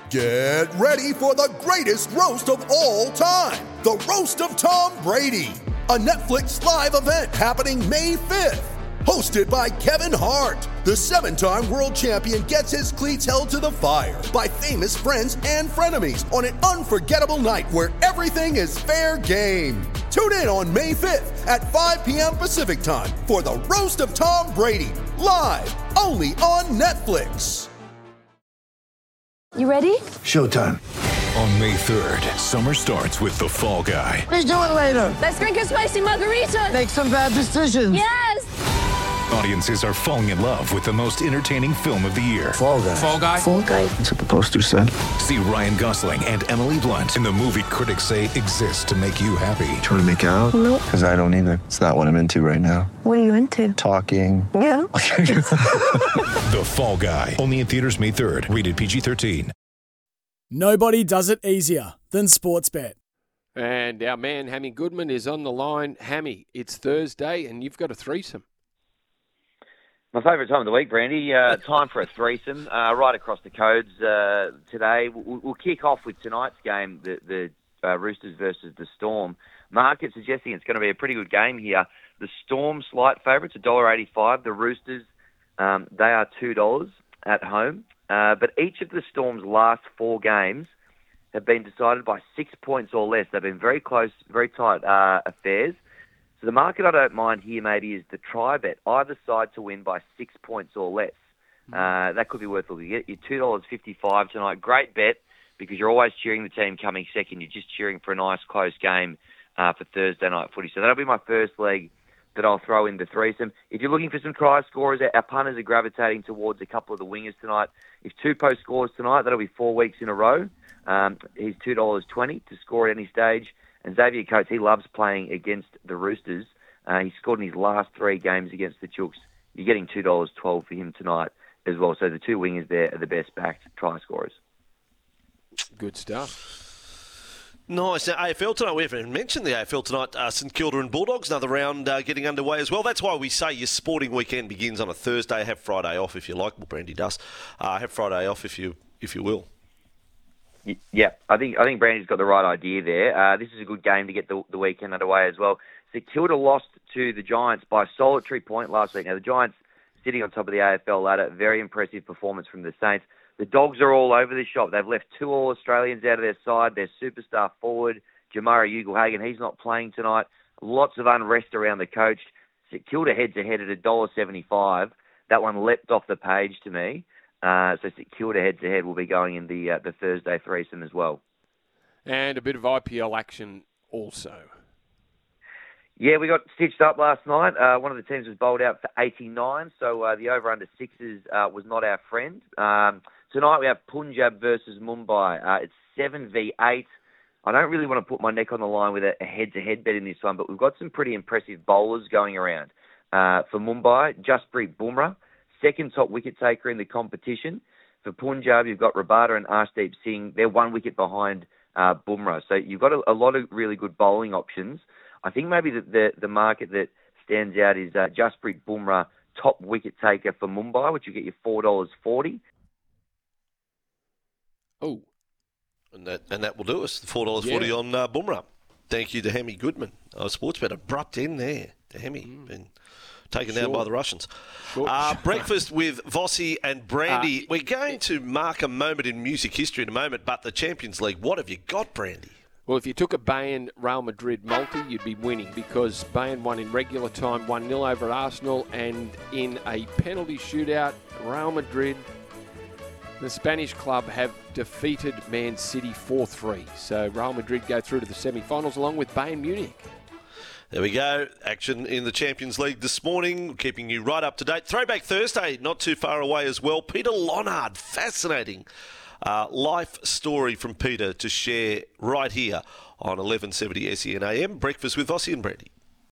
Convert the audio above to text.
Get ready for the greatest roast of all time, the Roast of Tom Brady, a Netflix live event happening May 5th. Hosted by Kevin Hart, the 7-time world champion gets his cleats held to the fire by famous friends and frenemies on an unforgettable night where everything is fair game. Tune in on May 5th at 5 p.m. Pacific time for the Roast of Tom Brady, live only on Netflix. You ready? Showtime. On May 3rd, summer starts with The Fall Guy. Let's do it later. Let's drink a spicy margarita. Make some bad decisions. Yes! Audiences are falling in love with the most entertaining film of the year. Fall Guy. Fall Guy? Fall guy. That's what the poster said. See Ryan Gosling and Emily Blunt in the movie critics say exists to make you happy. Trying to make it out? Nope. Because I don't either. It's not what I'm into right now. What are you into? Talking. Yeah. The Fall Guy. Only in theaters May 3rd. Rated PG-13. Nobody does it easier than Sportsbet. And our man, Hammy Goodman, is on the line. Hammy, it's Thursday and you've got a threesome. My favourite time of the week, Brandy. Time for a threesome right across the codes today. We'll kick off with tonight's game, the Roosters versus the Storm. Market suggesting it's going to be a pretty good game here. The Storm slight favourites, $1.85. The Roosters, they are $2 at home. But each of the Storm's last 4 games have been decided by 6 points or less. They've been very close, very tight affairs. So the market I don't mind here maybe is the try bet, either side to win by 6 points or less. That could be worth looking at. You're $2.55 tonight. Great bet because you're always cheering the team coming second. You're just cheering for a nice close game for Thursday night footy. So that'll be my first leg that I'll throw in the threesome. If you're looking for some try scorers, our punters are gravitating towards a couple of the wingers tonight. If Tupou scores tonight, that'll be 4 weeks in a row. He's $2.20 to score at any stage. And Xavier Coates, he loves playing against the Roosters. He scored in his last 3 games against the Chooks. You're getting $2.12 for him tonight as well. So the 2 wingers there are the best backed try scorers. Good stuff. Nice. Now, AFL tonight, we haven't mentioned the AFL tonight. St Kilda and Bulldogs, another round getting underway as well. That's why we say your sporting weekend begins on a Thursday. Have Friday off if you like. Well, Brandy does. Have Friday off if you will. Yeah, I think Brandy's got the right idea there. This is a good game to get the weekend underway as well. St Kilda lost to the Giants by a solitary point last week. Now, the Giants sitting on top of the AFL ladder, very impressive performance from the Saints. The Dogs are all over the shop. They've left 2 All-Australians out of their side. Their superstar forward, Jamara Ugle-Hagan, he's not playing tonight. Lots of unrest around the coach. St Kilda heads ahead at $1.75. That one leapt off the page to me. So St Kilda heads ahead will be going in the Thursday threesome as well. And a bit of IPL action also. Yeah, we got stitched up last night. One of the teams was bowled out for 89, so the over-under 6s was not our friend. Tonight we have Punjab versus Mumbai. It's 7v8. I don't really want to put my neck on the line with a head-to-head bet in this one, but we've got some pretty impressive bowlers going around. For Mumbai, Jasprit Bumrah, second top wicket taker in the competition. For Punjab, you've got Rabada and Arshdeep Singh. They're 1 wicket behind Bumrah. So you've got a lot of really good bowling options. I think maybe the market that stands out is Jasprit Bumrah, top wicket taker for Mumbai, which you get your $4.40. Oh. And that will do us, the $4.40 on Bumrah. Thank you to Hammy Goodman. Sportsbet, abrupt end there to Hammy. Been taken down by the Russians. Breakfast with Vossi and Brandy. We're going to mark a moment in music history in a moment, but the Champions League, what have you got, Brandy? Well, if you took a Bayern Real Madrid multi, you'd be winning because Bayern won in regular time 1-0 over at Arsenal, and in a penalty shootout, Real Madrid, the Spanish club, have defeated Man City 4-3. So Real Madrid go through to the semi-finals along with Bayern Munich. There we go. Action in the Champions League this morning, keeping you right up to date. Throwback Thursday, not too far away as well. Peter Lonard, fascinating life story from Peter to share right here on 1170 SEN AM. Breakfast with Vossi and Brandy.